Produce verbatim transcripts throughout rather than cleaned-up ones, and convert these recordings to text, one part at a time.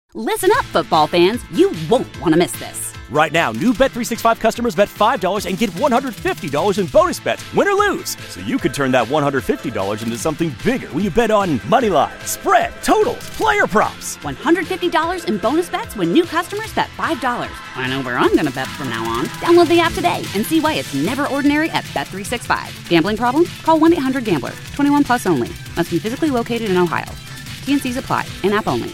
Listen up, football fans. You won't want to miss this. Right now, new Bet three sixty-five customers bet five dollars and get one hundred fifty dollars in bonus bets, win or lose. So you could turn that one hundred fifty dollars into something bigger when you bet on money line, spread, totals, player props. one hundred fifty dollars in bonus bets when new customers bet five dollars. I know where I'm going to bet from now on. Download the app today and see why it's never ordinary at Bet three sixty-five. Gambling problem? Call one eight hundred gambler. twenty-one plus only. Must be physically located in Ohio. T N Cs apply. In-app only.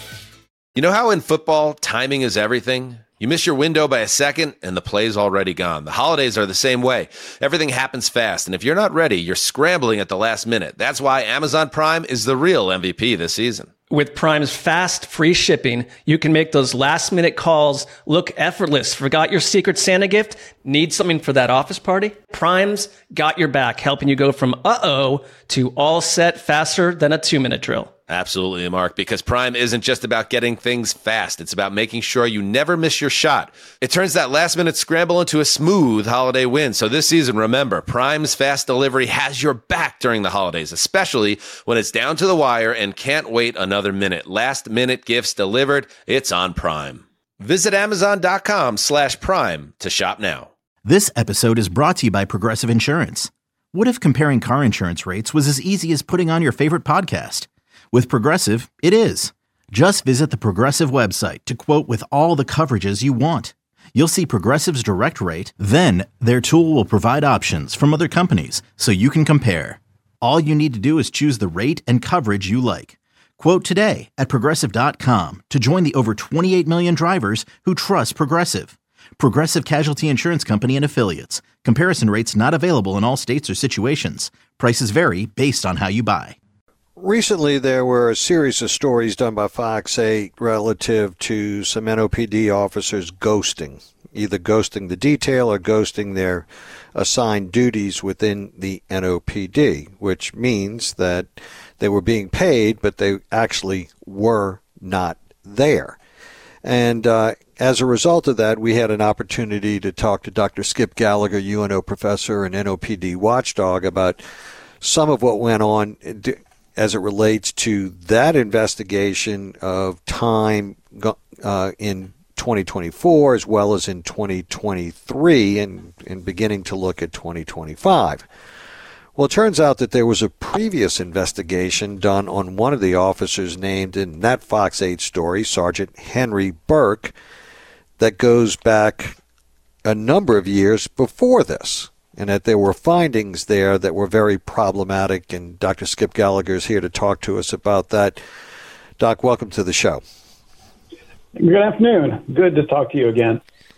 You know how in football, timing is everything? You miss your window by a second, and the play's already gone. The holidays are the same way. Everything happens fast, and if you're not ready, you're scrambling at the last minute. That's why Amazon Prime is the real M V P this season. With Prime's fast, free shipping, you can make those last-minute calls look effortless. Forgot your Secret Santa gift? Need something for that office party? Prime's got your back, helping you go from uh-oh to all set faster than a two-minute drill. Absolutely, Mark, because Prime isn't just about getting things fast. It's about making sure you never miss your shot. It turns that last-minute scramble into a smooth holiday win. So this season, remember, Prime's fast delivery has your back during the holidays, especially when it's down to the wire and can't wait another minute. Last-minute gifts delivered, it's on Prime. Visit Amazon.com slash Prime to shop now. This episode is brought to you by Progressive Insurance. What if comparing car insurance rates was as easy as putting on your favorite podcast? With Progressive, it is. Just visit the Progressive website to quote with all the coverages you want. You'll see Progressive's direct rate, then their tool will provide options from other companies so you can compare. All you need to do is choose the rate and coverage you like. Quote today at Progressive dot com to join the over twenty-eight million drivers who trust Progressive. Progressive Casualty Insurance Company and Affiliates. Comparison rates not available in all states or situations. Prices vary based on how you buy. Recently, there were a series of stories done by Fox eight relative to some N O P D officers ghosting, either ghosting the detail or ghosting their assigned duties within the N O P D, which means that they were being paid, but they actually were not there. And uh, as a result of that, we had an opportunity to talk to Doctor Skip Gallagher, U N O professor and N O P D watchdog, about some of what went on as it relates to that investigation of time uh, in twenty twenty-four as well as in twenty twenty-three and, and beginning to look at twenty twenty-five. Well, it turns out that there was a previous investigation done on one of the officers named in that Fox eight story, Sergeant Henry Burke, that goes back a number of years before this, and that there were findings there that were very problematic, and Doctor Skip Gallagher is here to talk to us about that. Doc, welcome to the show. Good afternoon. Good to talk to you again.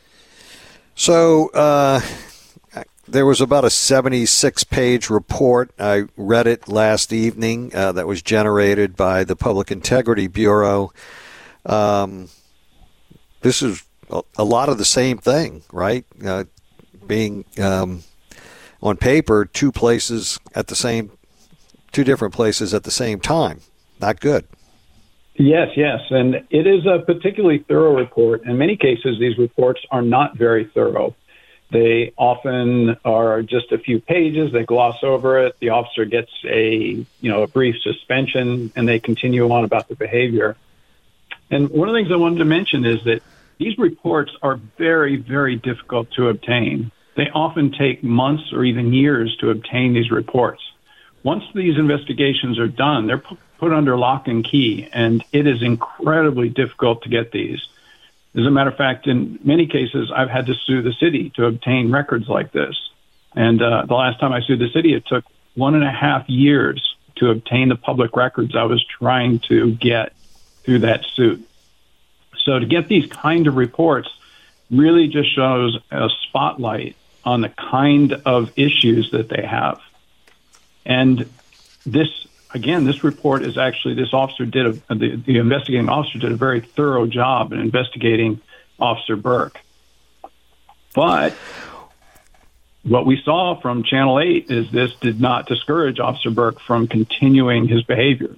So uh, there was about a seventy-six page report. I read it last evening uh, that was generated by the Public Integrity Bureau. Um, this is a, a lot of the same thing, right? Uh, being... Um, on paper, two places at the same, two different places at the same time. Not good. Yes, yes. And it is a particularly thorough report. In many cases, these reports are not very thorough. They often are just a few pages. They gloss over it. The officer gets a, you know, a brief suspension, and they continue on about the behavior. And one of the things I wanted to mention is that these reports are very, very difficult to obtain. They often take months or even years to obtain these reports. Once these investigations are done, they're put under lock and key, and it is incredibly difficult to get these. As a matter of fact, in many cases, I've had to sue the city to obtain records like this. And uh, the last time I sued the city, it took one and a half years to obtain the public records I was trying to get through that suit. So to get these kind of reports really just shows a spotlight on the kind of issues that they have. And this, again, this report is actually, this officer did, a, the, the investigating officer did a very thorough job in investigating Officer Burke. But what we saw from Channel eight is this did not discourage Officer Burke from continuing his behavior.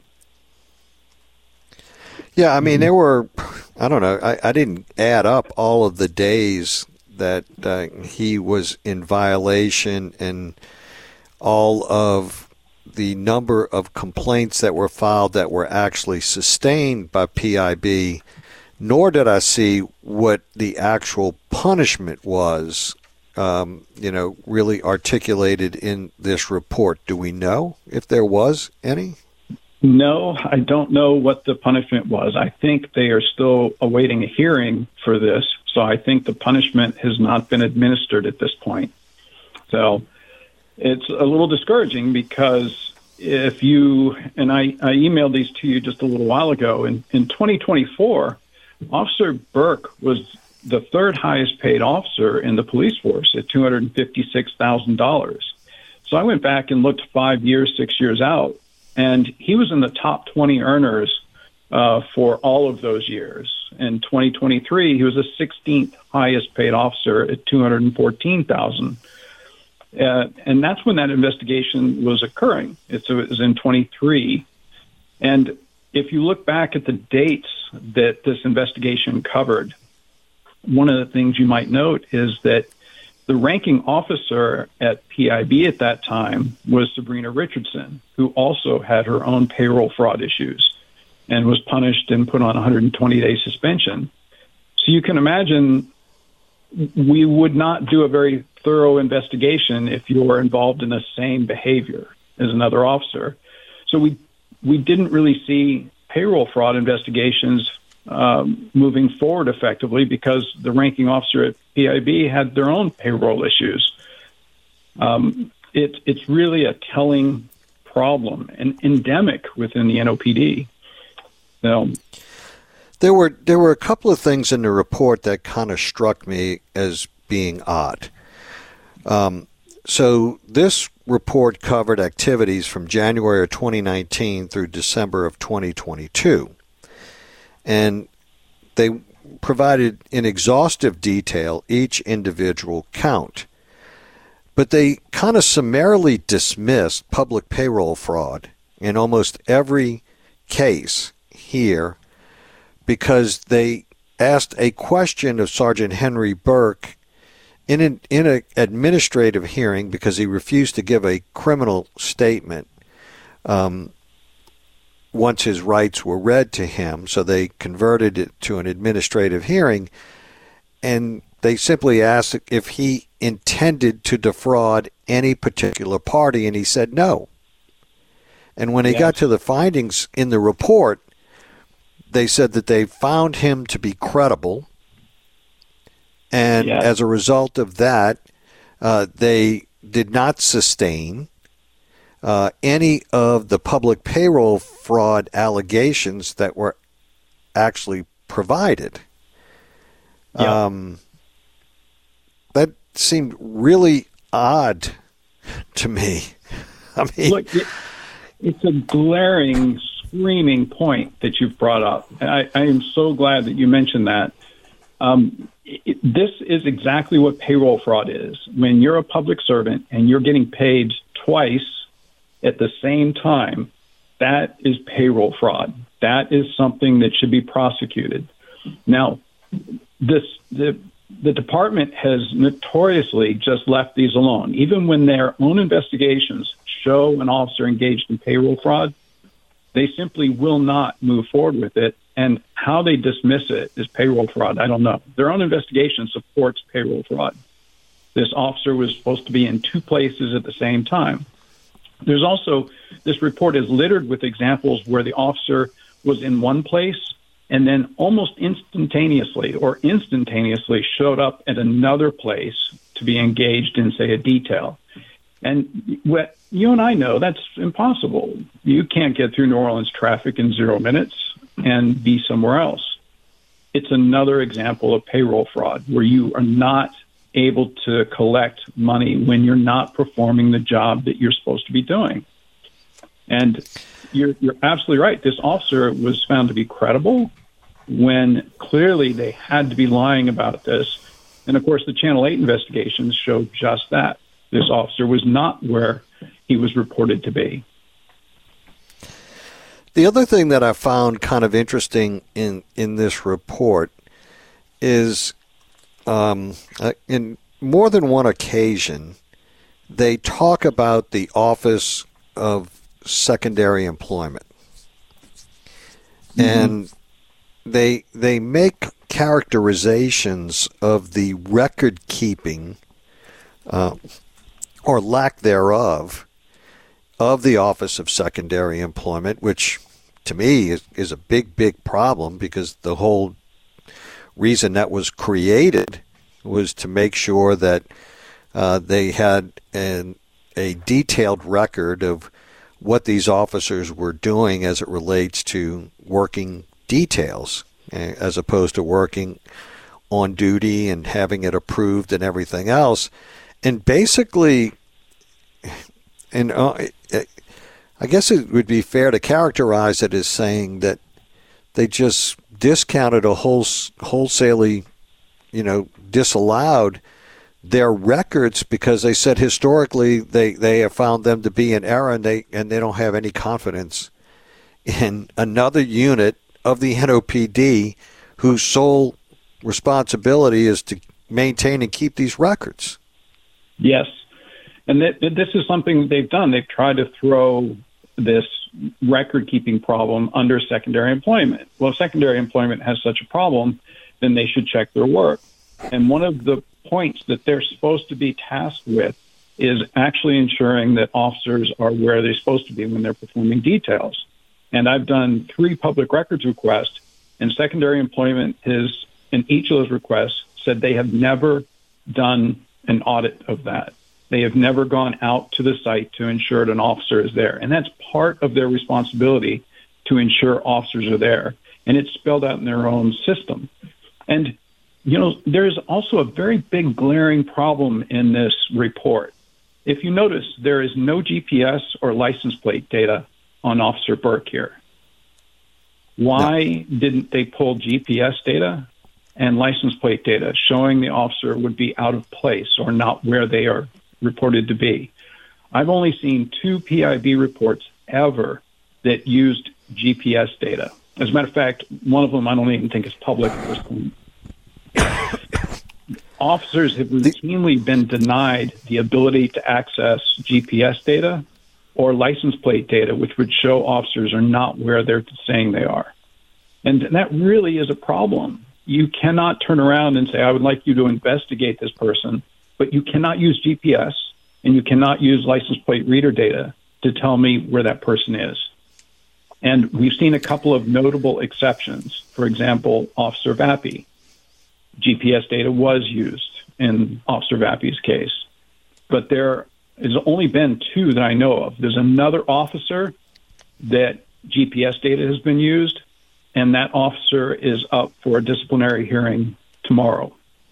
Yeah, I mean, there were, I don't know, I, I didn't add up all of the days that uh, he was in violation and all of the number of complaints that were filed that were actually sustained by P I B nor did I see what the actual punishment was, um, you know, really articulated in this report. Do we know if there was any? No, I don't know what the punishment was. I think they are still awaiting a hearing for this, so I think the punishment has not been administered at this point. So it's a little discouraging because if you, and I, I emailed these to you just a little while ago, in, in twenty twenty-four, Officer Burke was the third highest paid officer in the police force at two hundred fifty-six thousand dollars. So I went back and looked five years, six years out, and he was in the top twenty earners uh, for all of those years. In twenty twenty-three, he was the sixteenth highest paid officer at two hundred fourteen thousand dollars. Uh, and that's when that investigation was occurring. It's, it was in twenty-three. And if you look back at the dates that this investigation covered, one of the things you might note is that the ranking officer at P I B at that time was Sabrina Richardson, who also had her own payroll fraud issues and was punished and put on a one hundred twenty day suspension. So you can imagine we would not do a very thorough investigation if you were involved in the same behavior as another officer. So we we didn't really see payroll fraud investigations um, moving forward effectively because the ranking officer at P I B had their own payroll issues. Um, it, it's really a telling problem and endemic within the N O P D. So, There were there were a couple of things in the report that kind of struck me as being odd. Um, so this report covered activities from January of twenty nineteen through December of twenty twenty-two. And they provided in exhaustive detail each individual count. But they kind of summarily dismissed public payroll fraud in almost every case here because they asked a question of Sergeant Henry Burke in an in an administrative hearing because he refused to give a criminal statement um, once his rights were read to him. So they converted it to an administrative hearing, and they simply asked if he intended to defraud any particular party, and he said no. And when they Yeah. got to the findings in the report, they said that they found him to be credible, and Yeah. as a result of that, uh, they did not sustain uh, any of the public payroll fraud allegations that were actually provided. Yeah. Um, that seemed really odd to me. I mean, Look, it, it's a glaring, screaming point that you've brought up. And I, I am so glad that you mentioned that. Um, it, this is exactly what payroll fraud is. When you're a public servant and you're getting paid twice at the same time, that is payroll fraud. That is something that should be prosecuted. Now, this the the department has notoriously just left these alone. Even when their own investigations show an officer engaged in payroll fraud, they simply will not move forward with it. And how they dismiss it is payroll fraud. I don't know. Their own investigation supports payroll fraud. This officer was supposed to be in two places at the same time. There's also, this report is littered with examples where the officer was in one place and then almost instantaneously or instantaneously showed up at another place to be engaged in, say, a detail. And what you and I know, that's impossible. You can't get through New Orleans traffic in zero minutes and be somewhere else. It's another example of payroll fraud where you are not able to collect money when you're not performing the job that you're supposed to be doing. And you're, you're absolutely right. This officer was found to be credible when clearly they had to be lying about this. And of course, the Channel eight investigations showed just that. This officer was not where he was reported to be. the other thing that I found kind of interesting in, in this report is um, uh, in more than one occasion, they talk about the Office of Secondary Employment. Mm-hmm. And they they make characterizations of the record keeping uh, or lack thereof of the Office of Secondary Employment, which to me is, is a big, big problem, because the whole reason that was created was to make sure that uh, they had an, a detailed record of what these officers were doing as it relates to working details, as opposed to working on duty and having it approved and everything else. And basically, and uh, I guess it would be fair to characterize it as saying that they just discounted a whole, wholesalely, you know, disallowed their records because they said historically they, they have found them to be in error, and they and they don't have any confidence in another unit of the N O P D whose sole responsibility is to maintain and keep these records. Yes. And th- this is something they've done. They've tried to throw this record-keeping problem under secondary employment. Well, if secondary employment has such a problem, then they should check their work. And one of the points that they're supposed to be tasked with is actually ensuring that officers are where they're supposed to be when they're performing details. And I've done three public records requests, and secondary employment has, in each of those requests, said they have never done an audit of that. They have never gone out to the site to ensure that an officer is there. And that's part of their responsibility, to ensure officers are there. And it's spelled out in their own system. And, you know, there's also a very big glaring problem in this report. If you notice, there is no G P S or license plate data on Officer Burke here. Why no. didn't they pull G P S data and license plate data showing the officer would be out of place or not where they are reported to be? I've only seen two P I B reports ever that used G P S data. As a matter of fact, one of them I don't even think is public at this point. Officers have routinely been denied the ability to access G P S data or license plate data, which would show officers are not where they're saying they are. And that really is a problem. You cannot turn around and say, I would like you to investigate this person, but you cannot use G P S and you cannot use license plate reader data to tell me where that person is. And we've seen a couple of notable exceptions. For example, Officer Vappy. G P S data was used in Officer Vappy's case, but there has only been two that I know of. There's another officer that G P S data has been used, and that officer is up for a disciplinary hearing tomorrow.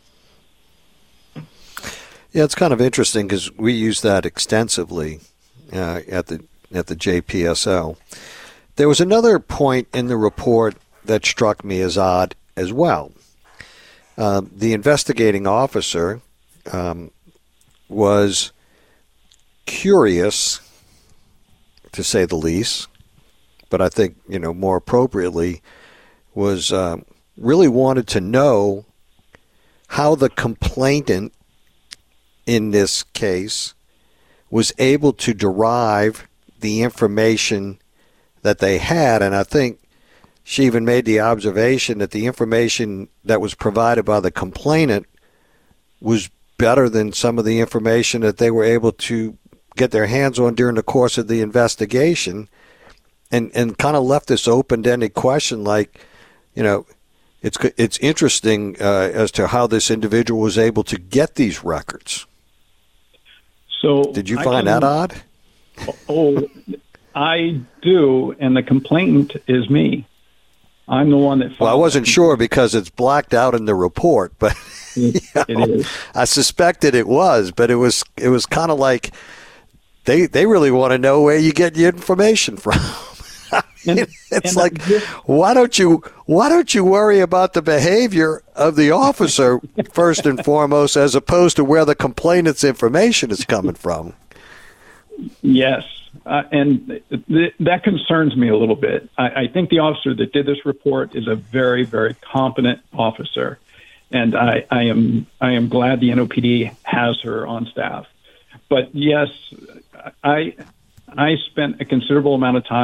Yeah, it's kind of interesting because we use that extensively uh, at the at the J P S O. There was another point in the report that struck me as odd as well. Uh, the investigating officer um, was curious, to say the least, but I think, you know, more appropriately, was uh, really wanted to know how the complainant in this case was able to derive the information that they had. And I think she even made the observation that the information that was provided by the complainant was better than some of the information that they were able to get their hands on during the course of the investigation, and, and kind of left this open-ended question like, you know, it's it's interesting uh, as to how this individual was able to get these records. So did you find can, that odd? Oh, I do, and the complainant is me. I'm the one that. Well, I wasn't sure because it's blacked out in the report, but it, you know, it is. I suspected it was, but it was it was kind of like they they really want to know where you get your information from. I mean, and, it's and like, just, why don't you why don't you worry about the behavior of the officer first and foremost, as opposed to where the complainant's information is coming from? Yes. Uh, and th- that concerns me a little bit. I-, I think the officer that did this report is a very, very competent officer, and I, I am I am glad the N O P D has her on staff. But yes, I I spent a considerable amount of time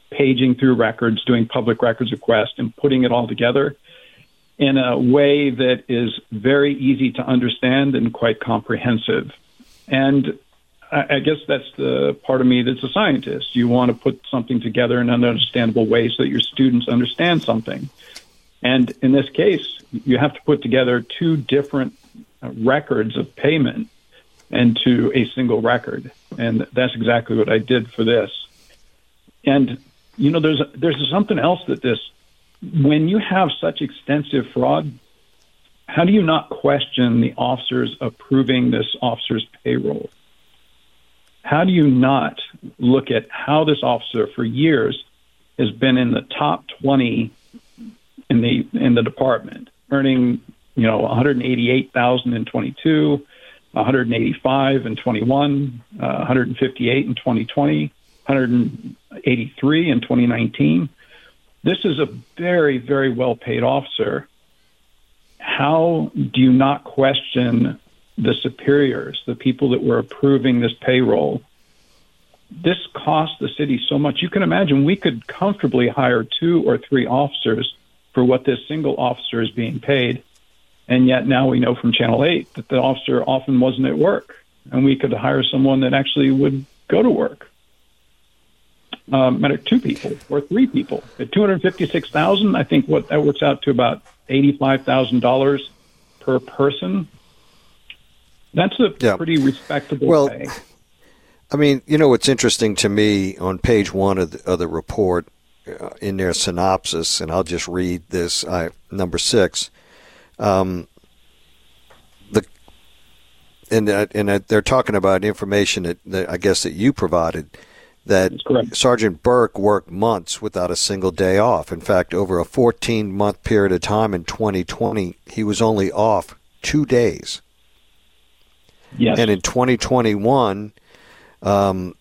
paging through records, doing public records requests, and putting it all together in a way that is very easy to understand and quite comprehensive. And I, I guess that's the part of me that's a scientist. You want to put something together in an understandable way so that your students understand something. And in this case, you have to put together two different records of payment into a single record. And that's exactly what I did for this. And, you know, there's there's something else that this, when you have such extensive fraud, how do you not question the officers approving this officer's payroll? How do you not look at how this officer for years has been in the top twenty in the in the department, earning, you know, one hundred eighty-eight thousand in twenty-two, one hundred eighty-five in twenty-one, uh, one hundred fifty-eight in twenty twenty, one hundred eighty-three in twenty nineteen. This is a very, very well-paid officer. How do you not question the superiors, the people that were approving this payroll? This cost the city so much. You can imagine we could comfortably hire two or three officers for what this single officer is being paid. And yet now we know from Channel eight that the officer often wasn't at work, and we could hire someone that actually would go to work. Um, matter two people or three people at two hundred fifty-six thousand. I think what that works out to about eighty-five thousand dollars per person. That's a yeah. pretty respectable well, pay. I mean, you know, what's interesting to me on page one of the, of the report uh, in their synopsis, and I'll just read this, uh, number six. Um, the and uh, and uh, they're talking about information that, that I guess that you provided, that Sergeant Burke worked months without a single day off. In fact, over a fourteen-month period of time in twenty twenty, he was only off two days. Yes. And in twenty twenty-one, um,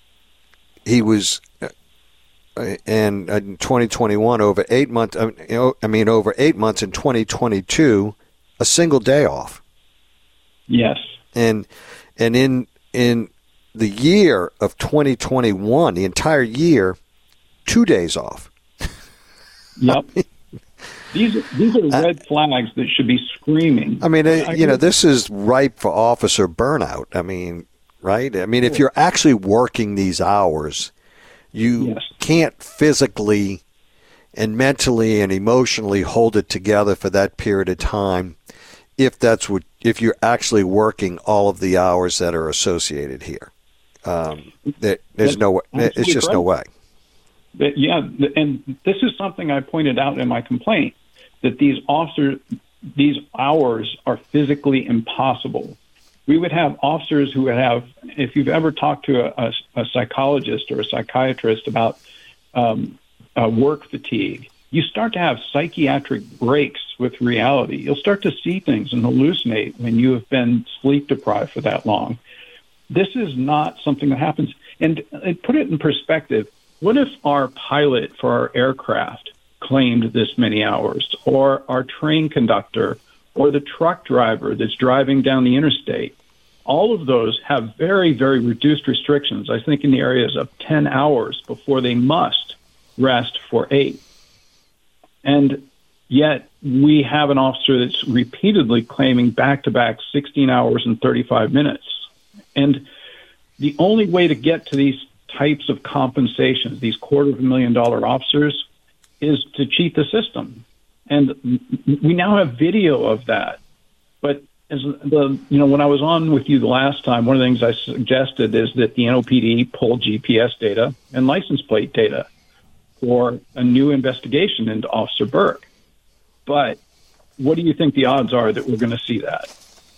he was, uh, and in twenty twenty-one, over eight months. I mean, you know, I mean, over eight months in twenty twenty-two, a single day off. Yes. And and in in the year of twenty twenty-one, the entire year, two days off. Yep. These these are red flags that should be screaming. I mean, I, you know, this is ripe for officer burnout. I mean, right? I mean, if you're actually working these hours, you yes. can't physically and mentally and emotionally hold it together for that period of time if that's what if you're actually working all of the hours that are associated here. Um, there, there's no way. It's just correct. no way. Yeah, and this is something I pointed out in my complaint, that these officers, these hours are physically impossible. We would have officers who would have, if you've ever talked to a, a, a psychologist or a psychiatrist about um, uh, work fatigue, you start to have psychiatric breaks with reality. You'll start to see things and hallucinate when you have been sleep deprived for that long. This is not something that happens. And, and put it in perspective, what if our pilot for our aircraft claimed this many hours, or our train conductor, or the truck driver that's driving down the interstate? All of those have very, very reduced restrictions, I think in the areas of ten hours before they must rest for eight. And yet we have an officer that's repeatedly claiming back-to-back sixteen hours and thirty-five minutes. And the only way to get to these types of compensations, these quarter of a million dollar officers, is to cheat the system. And we now have video of that. But as the, you know, when I was on with you the last time, one of the things I suggested is that the N O P D pull G P S data and license plate data for a new investigation into Officer Burke. But what do you think the odds are that we're going to see that?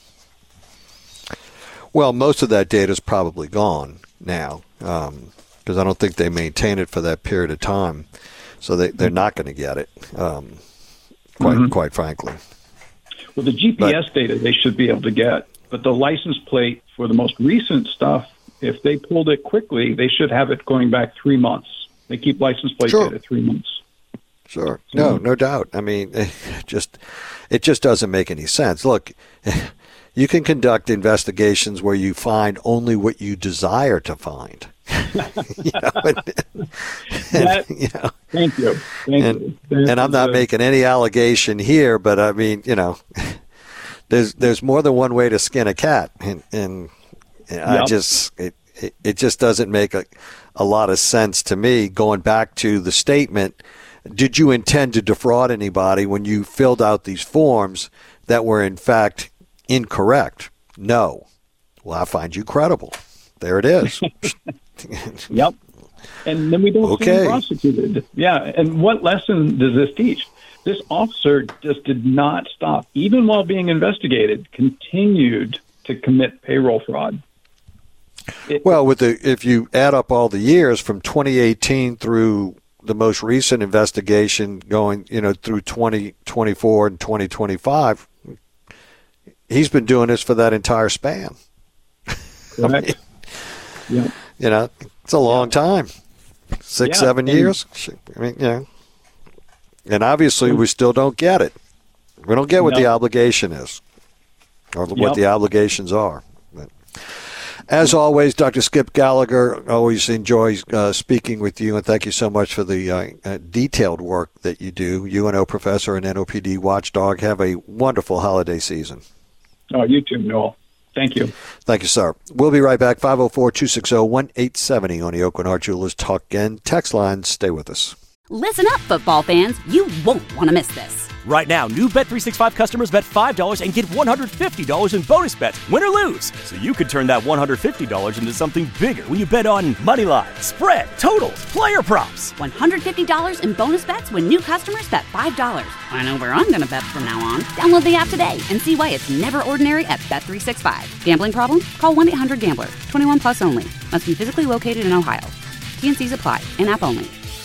Well, most of that data is probably gone now, because um, I don't think they maintain it for that period of time. So they, they're not going to get it, um, quite mm-hmm. quite frankly. Well, the G P S but, data they should be able to get, but the license plate for the most recent stuff, if they pulled it quickly, they should have it going back three months. They keep license plate sure. data three months. Sure. No, no doubt. I mean, it just it just doesn't make any sense. Look, you can conduct investigations where you find only what you desire to find. you know, and, that, and, you know, thank you. Thank and, you. That and I'm not a, making any allegation here, but I mean, you know, there's there's more than one way to skin a cat, and, and I Yep. just it, it it just doesn't make a, a lot of sense to me. Going back to the statement, did you intend to defraud anybody when you filled out these forms that were in fact incorrect? No. Well, I find you credible. There it is. Yep. And then we don't see Okay. him prosecuted. Yeah. And what lesson does this teach? This officer just did not stop, even while being investigated, continued to commit payroll fraud. It, Well, with the if you add up all the years from twenty eighteen through the most recent investigation going, you know, through twenty twenty-four and twenty twenty-five, he's been doing this for that entire span. correct. Yeah. You know, it's a long time. Six, Yeah, seven and- years. I mean, yeah. And obviously, we still don't get it. We don't get what the No. obligation is, or what Yep. the obligations are. But as always, Doctor Skip Gallagher, always enjoy uh, speaking with you, and thank you so much for the uh, uh, detailed work that you do. U N O professor and N O P D watchdog. Have a wonderful holiday season. Oh, you too, Noel. Thank you. Thank you, sir. We'll be right back. five oh four, two six oh, one eight seven oh on the Oakland Heart Jewelers Talk and text line. Stay with us. Listen up, football fans. You won't want to miss this. Right now, new Bet three sixty-five customers bet five dollars and get one hundred fifty dollars in bonus bets, win or lose. So you could turn that one hundred fifty dollars into something bigger when you bet on money line, spread, totals, player props. one hundred fifty dollars in bonus bets when new customers bet five dollars. I know where I'm going to bet from now on. Download the app today and see why it's never ordinary at Bet three sixty-five. Gambling problem? Call one eight hundred gambler. twenty-one plus only. Must be physically located in Ohio. T and C's apply. In-app only.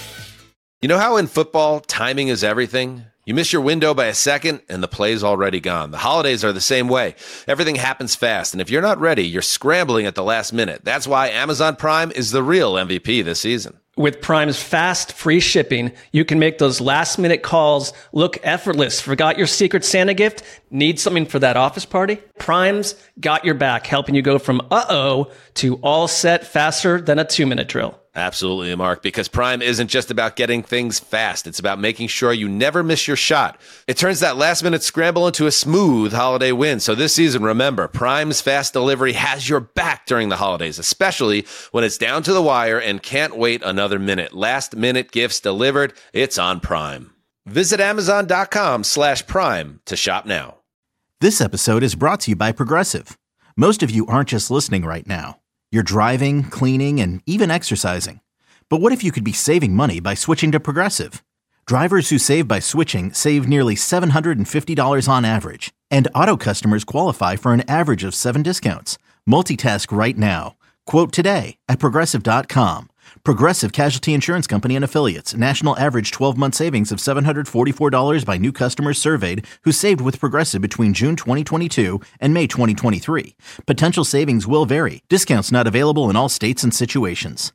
You know how in football, timing is everything? You miss your window by a second, and the play's already gone. The holidays are the same way. Everything happens fast, and if you're not ready, you're scrambling at the last minute. That's why Amazon Prime is the real M V P this season. With Prime's fast, free shipping, you can make those last-minute calls look effortless. Forgot your Secret Santa gift? Need something for that office party? Prime's got your back, helping you go from uh-oh to all set faster than a two-minute drill. Absolutely, Mark, because Prime isn't just about getting things fast. It's about making sure you never miss your shot. It turns that last-minute scramble into a smooth holiday win. So this season, remember, Prime's fast delivery has your back during the holidays, especially when it's down to the wire and can't wait another minute. Last-minute gifts delivered, it's on Prime. Visit Amazon.com slash Prime to shop now. This episode is brought to you by Progressive. Most of you aren't just listening right now. You're driving, cleaning, and even exercising. But what if you could be saving money by switching to Progressive? Drivers who save by switching save nearly seven hundred fifty dollars on average. And auto customers qualify for an average of seven discounts. Multitask right now. Quote today at Progressive dot com. Progressive Casualty Insurance Company and Affiliates. National average twelve-month savings of seven hundred forty-four dollars by new customers surveyed who saved with Progressive between June twenty twenty-two and May twenty twenty-three. Potential savings will vary. Discounts not available in all states and situations.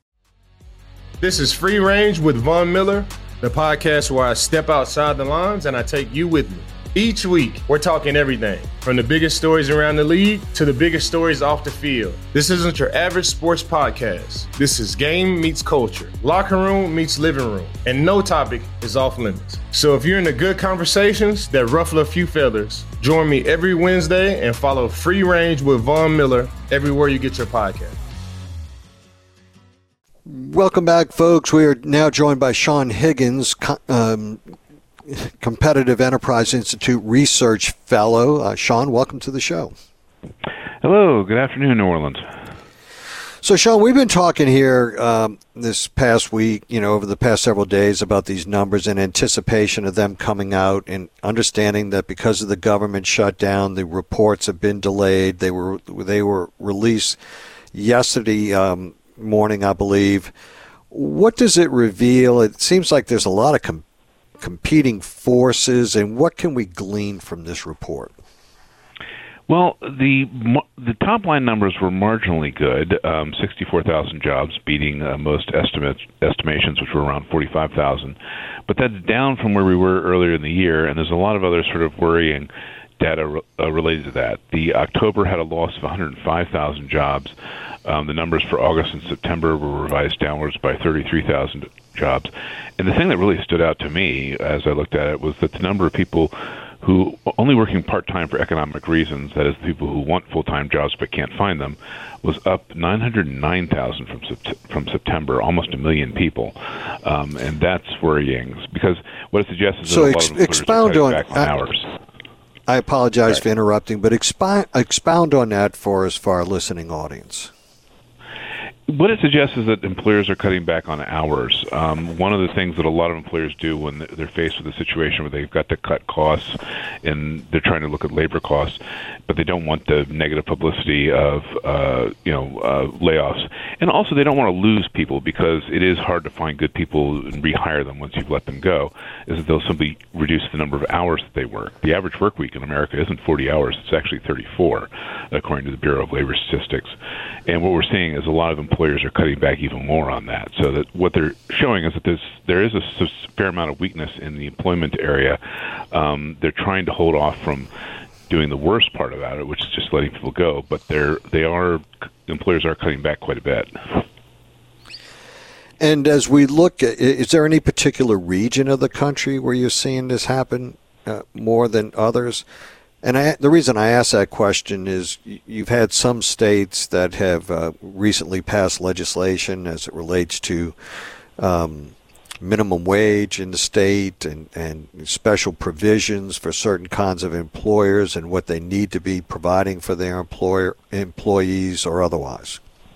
This is Free Range with Von Miller, the podcast where I step outside the lines and I take you with me. Each week, we're talking everything from the biggest stories around the league to the biggest stories off the field. This isn't your average sports podcast. This is game meets culture, locker room meets living room, and no topic is off limits. So if you're into good conversations that ruffle a few feathers, join me every Wednesday and follow Free Range with Von Miller everywhere you get your podcast. Welcome back, folks. We are now joined by Sean Higgins, um, Competitive Enterprise Institute Research Fellow. Uh, Sean, welcome to the show. Hello. Good afternoon, New Orleans. So, Sean, we've been talking here um, this past week, you know, over the past several days about these numbers in anticipation of them coming out and understanding that because of the government shutdown, the reports have been delayed. They were they were released yesterday um, morning, I believe. What does it reveal? It seems like there's a lot of com- competing forces, and what can we glean from this report? Well, the the top line numbers were marginally good, um, sixty-four thousand jobs, beating uh, most estimates estimations, which were around forty-five thousand. But that's down from where we were earlier in the year, and there's a lot of other sort of worrying data re- uh, related to that. The October had a loss of one hundred five thousand jobs. Um, the numbers for August and September were revised downwards by thirty-three thousand jobs. And the thing that really stood out to me as I looked at it was that the number of people who only working part-time for economic reasons, that is, the people who want full-time jobs but can't find them, was up nine hundred nine thousand from sept- from September, almost a million people. Um, and that's worrying, because what it suggests is so that a ex- lot of employers expound are cutting on, back on I, hours. I apologize Right. for interrupting, but expi- expound on that for us, for our listening audience. What it suggests is that employers are cutting back on hours. Um, one of the things that a lot of employers do when they're faced with a situation where they've got to cut costs and they're trying to look at labor costs, but they don't want the negative publicity of uh, you know uh, layoffs, and also they don't want to lose people because it is hard to find good people and rehire them once you've let them go. Is that they'll simply reduce the number of hours that they work. The average work week in America isn't forty hours; it's actually thirty-four, according to the Bureau of Labor Statistics. And what we're seeing is a lot of employers are cutting back even more on that. So that what they're showing is that there's, there is a fair amount of weakness in the employment area. Um, they're trying to hold off from doing the worst part about it, which is just letting people go. But they're they are employers are cutting back quite a bit. And as we look at, is there any particular region of the country where you're seeing this happen uh, more than others? And I, the reason I ask that question is you've had some states that have uh, recently passed legislation as it relates to um, minimum wage in the state and, and special provisions for certain kinds of employers and what they need to be providing for their employer employees or otherwise.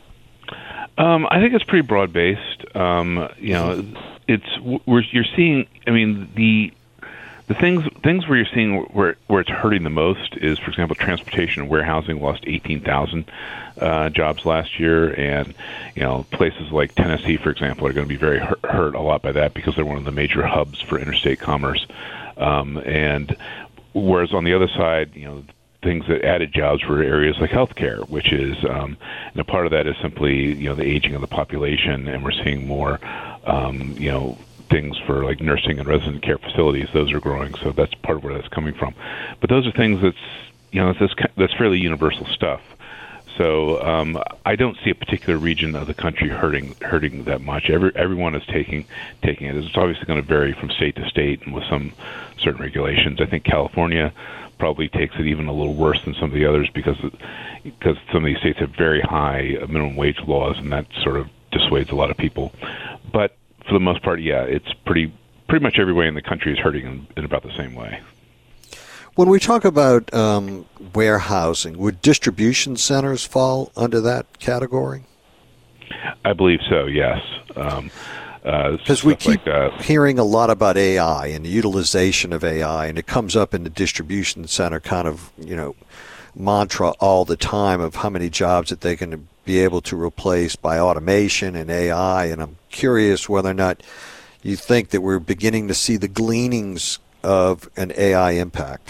Um, I think it's pretty broad-based. Um, you know, it's we're, you're seeing. I mean, the the things things where you're seeing where where it's hurting the most is, for example, transportation and warehousing lost eighteen thousand uh, jobs last year, and you know, places like Tennessee, for example, are going to be very hurt, hurt a lot by that because they're one of the major hubs for interstate commerce. Um, and whereas on the other side, you know, things that added jobs were areas like healthcare, which is, um, and a part of that is simply, you know, the aging of the population, and we're seeing more, um, you know, things for like nursing and resident care facilities. Those are growing, so that's part of where that's coming from. But those are things that's, you know, that's that's fairly universal stuff. So um, I don't see a particular region of the country hurting hurting that much. Every everyone is taking taking it. It's obviously going to vary from state to state and with some certain regulations. I think California probably takes it even a little worse than some of the others because because some of these states have very high minimum wage laws, and that sort of dissuades a lot of people. But for the most part, yeah, it's pretty pretty much everywhere in the country is hurting in, in about the same way. When we talk about um, warehousing, would distribution centers fall under that category? I believe so, yes. Um, Because uh, we keep like hearing a lot about A I and the utilization of A I, and it comes up in the distribution center kind of, you know, mantra all the time of how many jobs that they're going to be able to replace by automation and A I. And I'm curious whether or not you think that we're beginning to see the gleanings of an A I impact.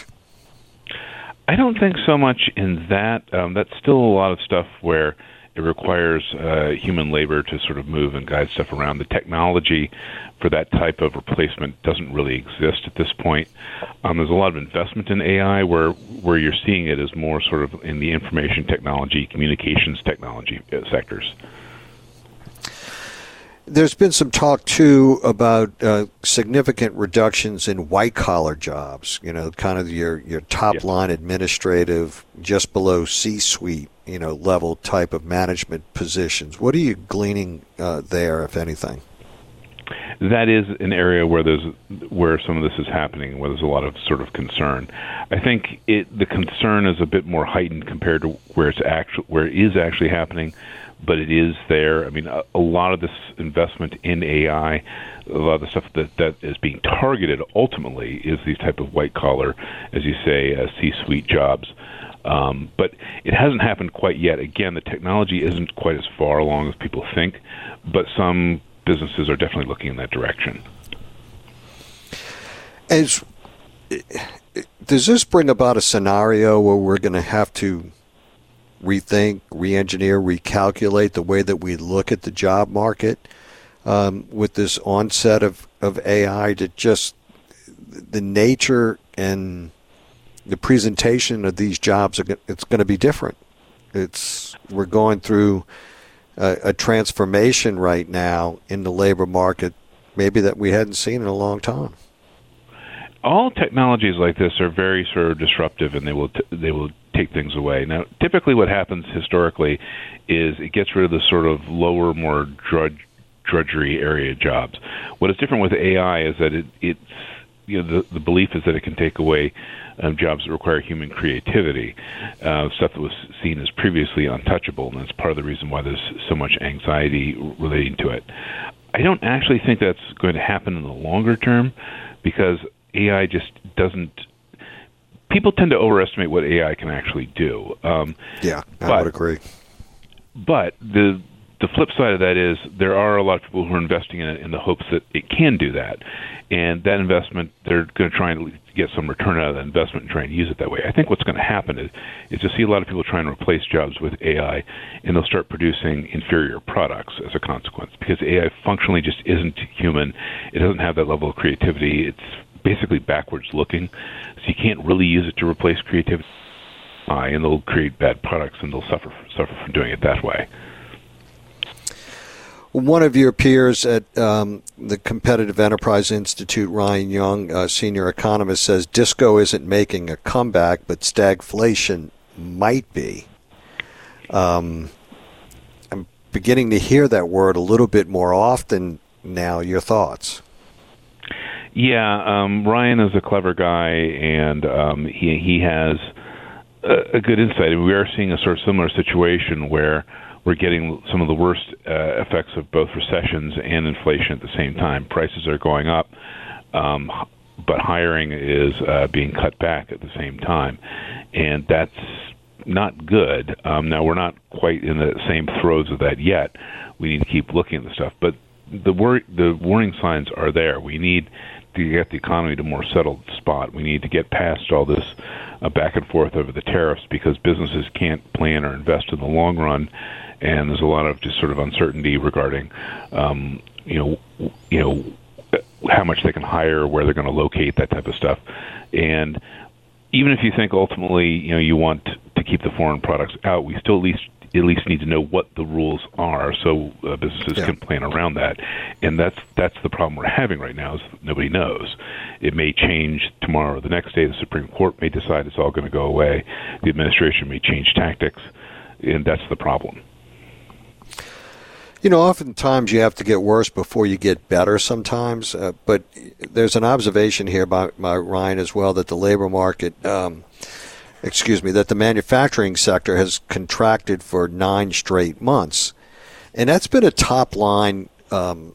I don't think so much in that. Um, that's still a lot of stuff where it requires uh, human labor to sort of move and guide stuff around. The technology for that type of replacement doesn't really exist at this point. Um, there's a lot of investment in A I where where you're seeing it is more sort of in the information technology, communications technology uh, sectors. There's been some talk, too, about uh, significant reductions in white-collar jobs, you know, kind of your, your top-line administrative, just below C-suite, you know, level type of management positions. What are you gleaning uh, there, if anything? That is an area where there's where some of this is happening, where there's a lot of sort of concern. I think it, the concern is a bit more heightened compared to where it's actually where it is actually happening. But it is there. I mean, a, a lot of this investment in A I, a lot of the stuff that, that is being targeted ultimately is these type of white-collar, as you say, uh, C-suite jobs. Um, but it hasn't happened quite yet. Again, the technology isn't quite as far along as people think, but some businesses are definitely looking in that direction. As, does this bring about a scenario where we're going to have to rethink, re-engineer, recalculate the way that we look at the job market um, with this onset of, of A I, to just the nature and the presentation of these jobs, are, it's going to be different. It's we're going through a, a transformation right now in the labor market, maybe that we hadn't seen in a long time. All technologies like this are very sort of disruptive, and they will t- they will take things away. Now, typically, what happens historically is it gets rid of the sort of lower, more drudge, drudgery area jobs. What is different with A I is that it it's you know the the belief is that it can take away Um, jobs that require human creativity, uh, stuff that was seen as previously untouchable, and that's part of the reason why there's so much anxiety relating to it. I don't actually think that's going to happen in the longer term, because A I just doesn't. People tend to overestimate what A I can actually do. Um, yeah, I but, would agree. But the the flip side of that is there are a lot of people who are investing in it in the hopes that it can do that. And that investment, they're going to try and get some return out of that investment and try and use it that way. I think what's going to happen is, is to see a lot of people try and replace jobs with A I, and they'll start producing inferior products as a consequence, because A I functionally just isn't human. It doesn't have that level of creativity. It's basically backwards looking, so you can't really use it to replace creativity, and they'll create bad products, and they'll suffer suffer from doing it that way. One of your peers at um, the Competitive Enterprise Institute, Ryan Young, uh, senior economist, says disco isn't making a comeback, but stagflation might be. Um, I'm beginning to hear that word a little bit more often now. Your thoughts? Yeah, um, Ryan is a clever guy, and um, he he has a, a good insight. We are seeing a sort of similar situation where we're getting some of the worst uh, effects of both recessions and inflation at the same time. Prices are going up, um, but hiring is uh, being cut back at the same time, and that's not good. Um, now, we're not quite in the same throes of that yet. We need to keep looking at the stuff, but the wor- the warning signs are there. We need to get the economy to a more settled spot. We need to get past all this uh, back and forth over the tariffs, because businesses can't plan or invest in the long run. And there's a lot of just sort of uncertainty regarding, um, you know, you know, how much they can hire, where they're going to locate, that type of stuff. And even if you think ultimately, you know, you want to keep the foreign products out, we still at least at least need to know what the rules are, so uh, businesses yeah. can plan around that. And that's that's the problem we're having right now, is nobody knows. It may change tomorrow or the next day. The Supreme Court may decide it's all going to go away. The administration may change tactics, and that's the problem. You know, oftentimes you have to get worse before you get better sometimes, uh, but there's an observation here by, by Ryan as well that the labor market, um, excuse me, that the manufacturing sector has contracted for nine straight months. And that's been a top line, um,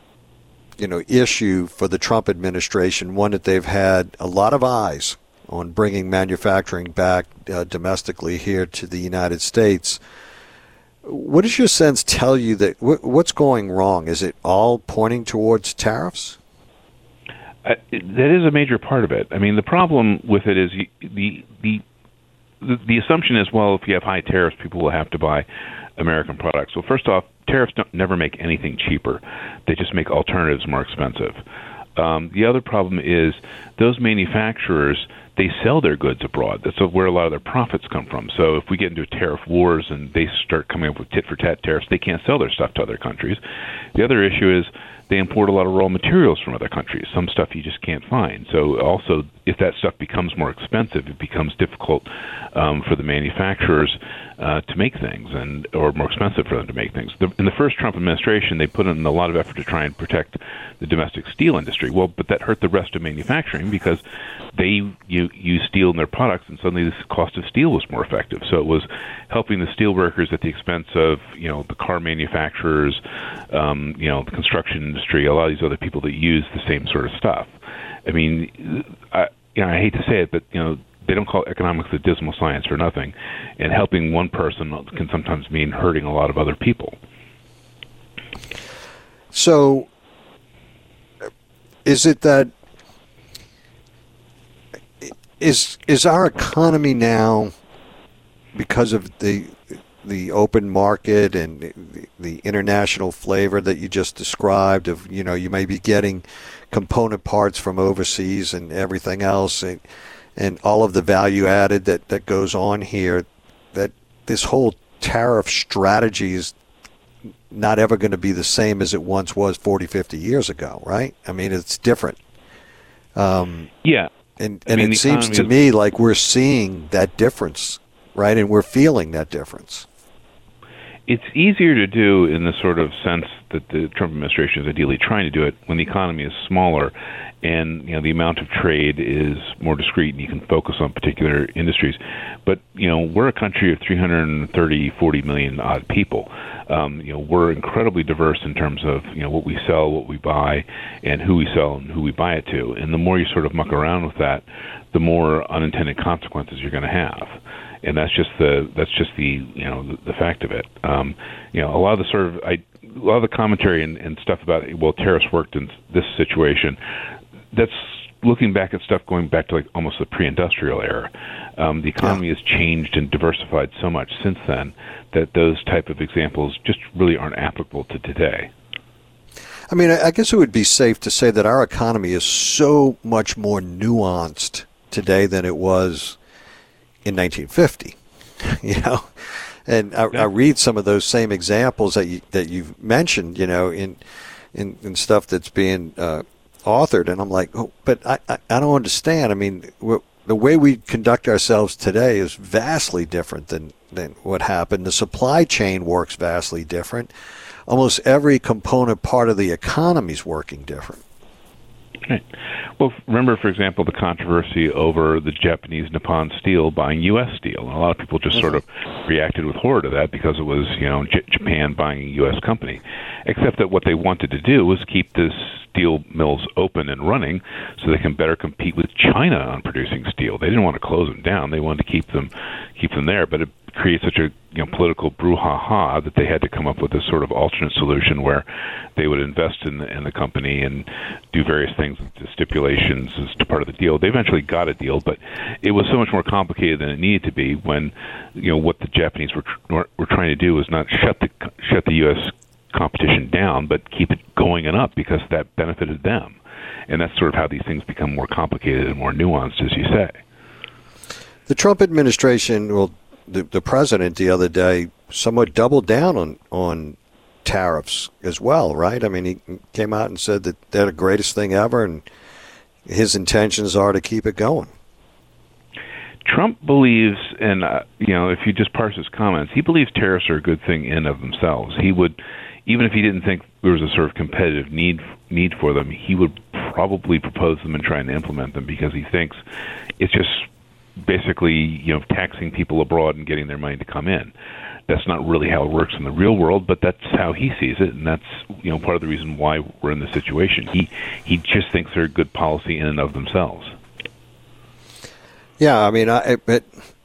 you know, issue for the Trump administration, one that they've had a lot of eyes on bringing manufacturing back uh, domestically here to the United States. What does your sense tell you that what's going wrong? Is it all pointing towards tariffs? Uh, that is a major part of it. I mean, the problem with it is you, the, the the the assumption is, well, if you have high tariffs, people will have to buy American products. Well, first off, tariffs don't, never make anything cheaper. They just make alternatives more expensive. Um, the other problem is those manufacturers, they sell their goods abroad. That's where a lot of their profits come from. So if we get into tariff wars and they start coming up with tit-for-tat tariffs, they can't sell their stuff to other countries. The other issue is they import a lot of raw materials from other countries, some stuff you just can't find. So also, if that stuff becomes more expensive, it becomes difficult um, for the manufacturers uh, to make things, and or more expensive for them to make things. The, in the first Trump administration, they put in a lot of effort to try and protect the domestic steel industry. Well, but that hurt the rest of manufacturing, because they you, use steel in their products, and suddenly the cost of steel was more effective. So it was helping the steel workers at the expense of, you know, the car manufacturers, um, you know, the construction industry, a lot of these other people that use the same sort of stuff. I mean, I, you know, I hate to say it, but, you know, they don't call economics a dismal science for nothing, and helping one person can sometimes mean hurting a lot of other people. So, is it that is is our economy now, because of the the open market and the, the international flavor that you just described, of, you know, you may be getting component parts from overseas and everything else, and and all of the value added that, that goes on here, that this whole tariff strategy is not ever going to be the same as it once was forty, fifty years ago, right? I mean, it's different. Um, yeah. And, and I mean, it seems to is... me like we're seeing that difference, right? And we're feeling that difference. It's easier to do in the sort of sense that the Trump administration is ideally trying to do it when the economy is smaller and, you know, the amount of trade is more discrete and you can focus on particular industries. But, you know, we're a country of three hundred thirty, forty million odd people. Um, you know, we're incredibly diverse in terms of, you know, what we sell, what we buy, and who we sell and who we buy it to. And the more you sort of muck around with that, the more unintended consequences you're going to have. And that's just the that's just the you know the, the fact of it. Um, you know, a lot of the sort of I, a lot of the commentary and, and stuff about well tariffs worked in this situation. That's looking back at stuff going back to like almost the pre-industrial era. Um, the economy yeah. has changed and diversified so much since then that those type of examples just really aren't applicable to today. I mean, I guess it would be safe to say that our economy is so much more nuanced today than it was in nineteen fifty, you know, and I, yeah. I read some of those same examples that you that you've mentioned, you know, in in, in stuff that's being uh, authored, and I'm like, oh, but I, I, I don't understand. I mean, the way we conduct ourselves today is vastly different than than what happened. The supply chain works vastly different. Almost every component part of the economy is working different. Right. Well, remember, for example, the controversy over the Japanese Nippon Steel buying U S steel. And a lot of people just sort of reacted with horror to that because it was, you know, J- Japan buying a U S company. Except that what they wanted to do was keep the steel mills open and running so they can better compete with China on producing steel. They didn't want to close them down. They wanted to keep them keep them there. But it creates such a you know political brouhaha that they had to come up with this sort of alternate solution where they would invest in the, in the company and do various things, stipulations as to part of the deal. They eventually got a deal, but it was so much more complicated than it needed to be when you know what the Japanese were were, were trying to do was not shut the shut the U S competition down, but keep it going and up because that benefited them. And that's sort of how these things become more complicated and more nuanced, as you say. The Trump administration, well, the, the president the other day somewhat doubled down on, on tariffs as well, right? I mean, he came out and said that they're the greatest thing ever, and his intentions are to keep it going. Trump believes, and uh, you know, if you just parse his comments, he believes tariffs are a good thing in and of themselves. He would, even if he didn't think there was a sort of competitive need need for them, he would probably propose them and try and implement them because he thinks it's just basically, you know, taxing people abroad and getting their money to come in. That's not really how it works in the real world, but that's how he sees it, and that's, you know, part of the reason why we're in this situation. He he just thinks they're a good policy in and of themselves. Yeah, I mean, I, it,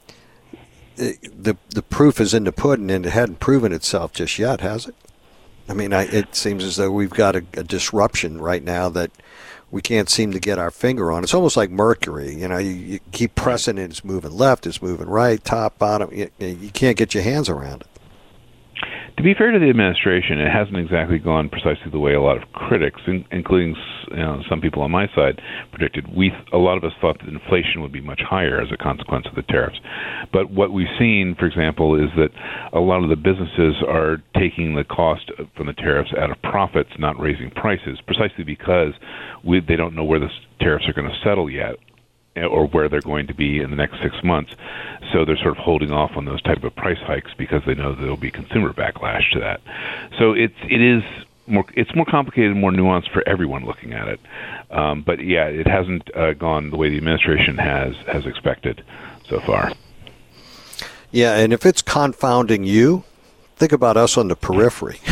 it, the the proof is in the pudding, and it hadn't proven itself just yet, has it? I mean, I, it seems as though we've got a, a disruption right now that we can't seem to get our finger on. It's almost like Mercury. You know, you, you keep pressing it, it's moving left, it's moving right, top, bottom. You, you can't get your hands around it. To be fair to the administration, it hasn't exactly gone precisely the way a lot of critics, in, including you know, some people on my side, predicted. We, a lot of us thought that inflation would be much higher as a consequence of the tariffs. But what we've seen, for example, is that a lot of the businesses are taking the cost from the tariffs out of profits, not raising prices, precisely because we, they don't know where the tariffs are going to settle yet, or where they're going to be in the next six months. So they're sort of holding off on those type of price hikes because they know there'll be consumer backlash to that. So it's it is more it's more complicated and more nuanced for everyone looking at it. Um, but yeah, it hasn't uh, gone the way the administration has has expected so far. Yeah, and if it's confounding you, think about us on the periphery.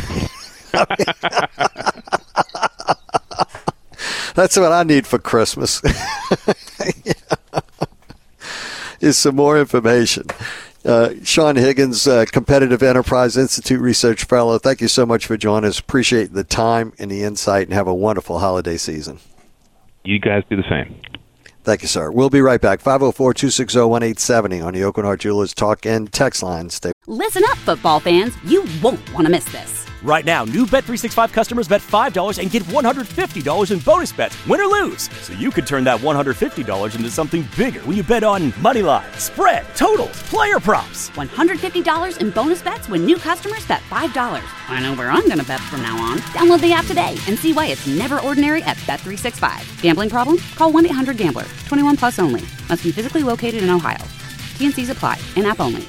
That's what I need for Christmas. Is some more information. Uh, Sean Higgins, uh, Competitive Enterprise Institute Research Fellow, thank you so much for joining us. Appreciate the time and the insight, and have a wonderful holiday season. You guys do the same. Thank you, sir. We'll be right back. five oh four, two six oh, one eight seven oh on the Oakenhart Jewelers Talk and Text line. Stay. Listen up, football fans. You won't want to miss this. Right now, new Bet three sixty-five customers bet five dollars and get one hundred fifty dollars in bonus bets, win or lose. So you could turn that one hundred fifty dollars into something bigger when you bet on money line, spread, totals, player props. one hundred fifty dollars in bonus bets when new customers bet five dollars. I know where I'm going to bet from now on. Download the app today and see why it's never ordinary at Bet three sixty-five. Gambling problem? Call one eight hundred gambler. twenty-one plus only. Must be physically located in Ohio. T N Cs apply. In-app only.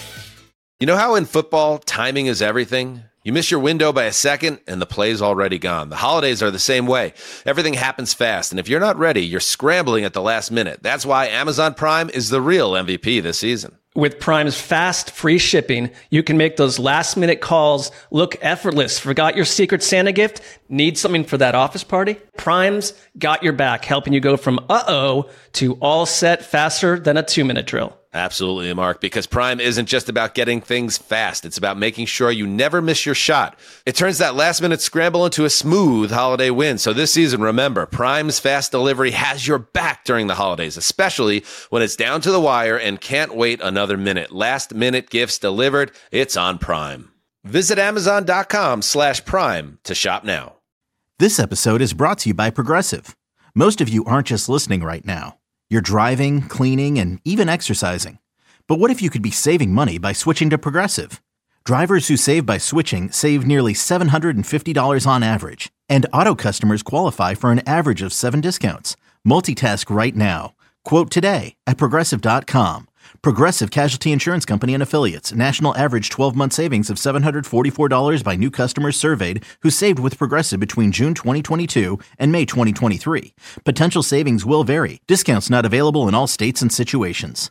You know how in football, timing is everything? You miss your window by a second, and the play's already gone. The holidays are the same way. Everything happens fast, and if you're not ready, you're scrambling at the last minute. That's why Amazon Prime is the real M V P this season. With Prime's fast, free shipping, you can make those last-minute calls look effortless. Forgot your Secret Santa gift? Need something for that office party? Prime's got your back, helping you go from uh-oh to all set faster than a two-minute drill. Absolutely, Mark, because Prime isn't just about getting things fast. It's about making sure you never miss your shot. It turns that last-minute scramble into a smooth holiday win. So this season, remember, Prime's fast delivery has your back during the holidays, especially when it's down to the wire and can't wait another minute. Last-minute gifts delivered, it's on Prime. Visit Amazon.com slash Prime to shop now. This episode is brought to you by Progressive. Most of you aren't just listening right now. You're driving, cleaning, and even exercising. But what if you could be saving money by switching to Progressive? Drivers who save by switching save nearly seven hundred fifty dollars on average. And auto customers qualify for an average of seven discounts. Multitask right now. Quote today at Progressive dot com. Progressive Casualty Insurance Company and Affiliates. National average twelve-month savings of seven hundred forty-four dollars by new customers surveyed who saved with Progressive between June twenty twenty-two and May twenty twenty-three. Potential savings will vary. Discounts not available in all states and situations.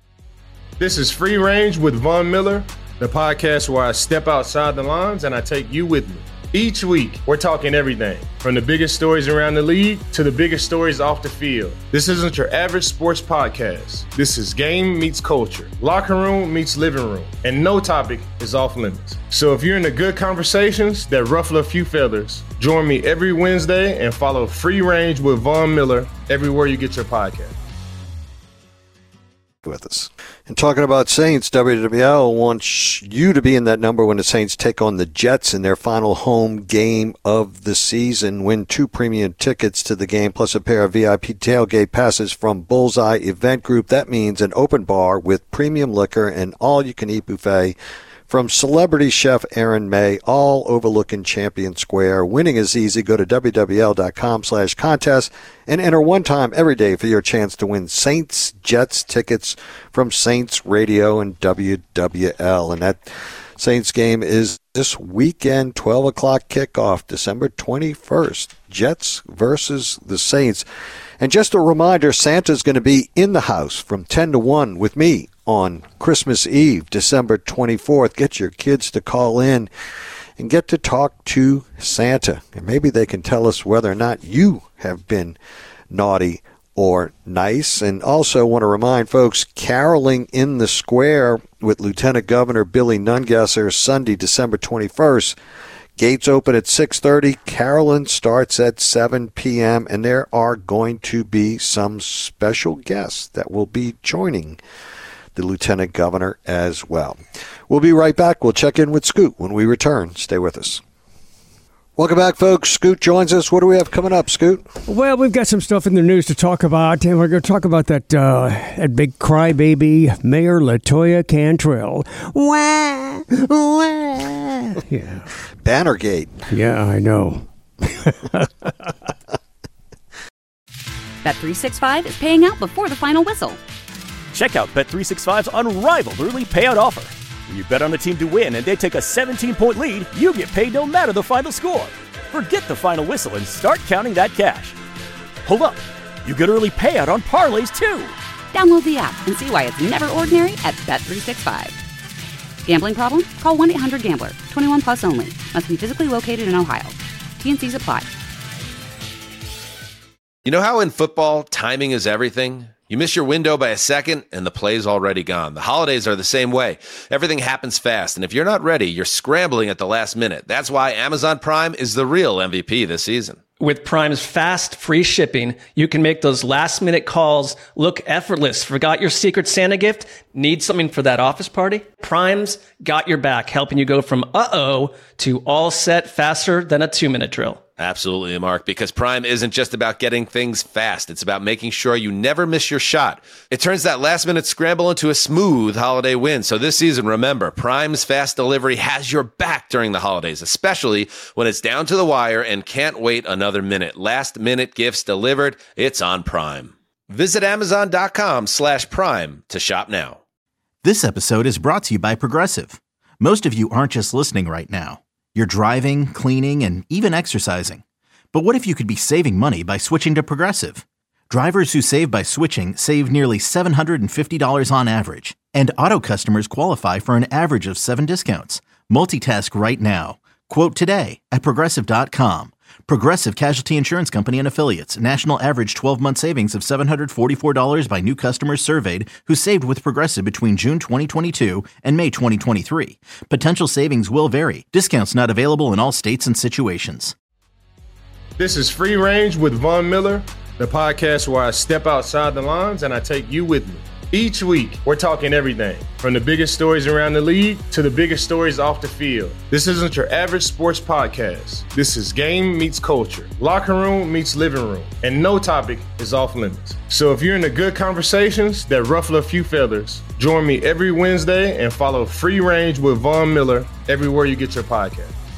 This is Free Range with Von Miller, the podcast where I step outside the lines and I take you with me. Each week, we're talking everything from the biggest stories around the league to the biggest stories off the field. This isn't your average sports podcast. This is game meets culture, locker room meets living room, and no topic is off limits. So if you're into good conversations that ruffle a few feathers, join me every Wednesday and follow Free Range with Von Miller everywhere you get your podcast. With us. And talking about Saints, W W L wants you to be in that number when the Saints take on the Jets in their final home game of the season. Win two premium tickets to the game plus a pair of V I P tailgate passes from Bullseye Event Group. That means an open bar with premium liquor and all-you-can-eat buffet from celebrity chef Aaron May, all overlooking Champion Square. Winning is easy. Go to W W L dot com slash contest and enter one time every day for your chance to win Saints Jets tickets from Saints Radio and W W L. And that Saints game is this weekend, twelve o'clock kickoff, December twenty-first. Jets versus the Saints. And just a reminder, Santa's going to be in the house from ten to one with me on Christmas Eve, December twenty-fourth. Get your kids to call in and get to talk to Santa. And maybe they can tell us whether or not you have been naughty or nice. And also want to remind folks, caroling in the square with Lieutenant Governor Billy Nungesser, Sunday, December twenty-first. Gates open at six thirty. Carolyn starts at seven p.m. And there are going to be some special guests that will be joining the Lieutenant Governor as well. We'll be right back. We'll check in with Scoot when we return. Stay with us. Welcome back, folks. Scoot joins us. What do we have coming up, Scoot? Well, we've got some stuff in the news to talk about, and we're going to talk about that uh, that big crybaby, Mayor LaToya Cantrell. Wah, wah. Yeah. Bannergate. Yeah, I know. Bet three sixty-five is paying out before the final whistle. Check out Bet three sixty-five's unrivaled early payout offer. When you bet on a team to win and they take a seventeen-point lead, you get paid no matter the final score. Forget the final whistle and start counting that cash. Hold up. You get early payout on parlays, too. Download the app and see why it's never ordinary at Bet three sixty-five. Gambling problem? Call one eight hundred gambler. twenty-one plus only. Must be physically located in Ohio. T N Cs apply. You know how in football, timing is everything? You miss your window by a second, and the play's already gone. The holidays are the same way. Everything happens fast, and if you're not ready, you're scrambling at the last minute. That's why Amazon Prime is the real M V P this season. With Prime's fast, free shipping, you can make those last-minute calls look effortless. Forgot your Secret Santa gift? Need something for that office party? Prime's got your back, helping you go from uh-oh to all set faster than a two-minute drill. Absolutely, Mark, because Prime isn't just about getting things fast. It's about making sure you never miss your shot. It turns that last-minute scramble into a smooth holiday win. So this season, remember, Prime's fast delivery has your back during the holidays, especially when it's down to the wire and can't wait another minute. Last-minute gifts delivered, it's on Prime. Visit Amazon.com slash Prime to shop now. This episode is brought to you by Progressive. Most of you aren't just listening right now. You're driving, cleaning, and even exercising. But what if you could be saving money by switching to Progressive? Drivers who save by switching save nearly seven hundred fifty dollars on average. And auto customers qualify for an average of seven discounts. Multitask right now. Quote today at Progressive dot com. Progressive Casualty Insurance Company and Affiliates. National average twelve-month savings of seven hundred forty-four dollars by new customers surveyed who saved with Progressive between June twenty twenty-two and May twenty twenty-three. Potential savings will vary. Discounts not available in all states and situations. This is Free Range with Von Miller, the podcast where I step outside the lines and I take you with me. Each week, we're talking everything from the biggest stories around the league to the biggest stories off the field. This isn't your average sports podcast. This is game meets culture, locker room meets living room, and no topic is off limits. So if you're into good conversations that ruffle a few feathers, join me every Wednesday and follow Free Range with Von Miller everywhere you get your podcast.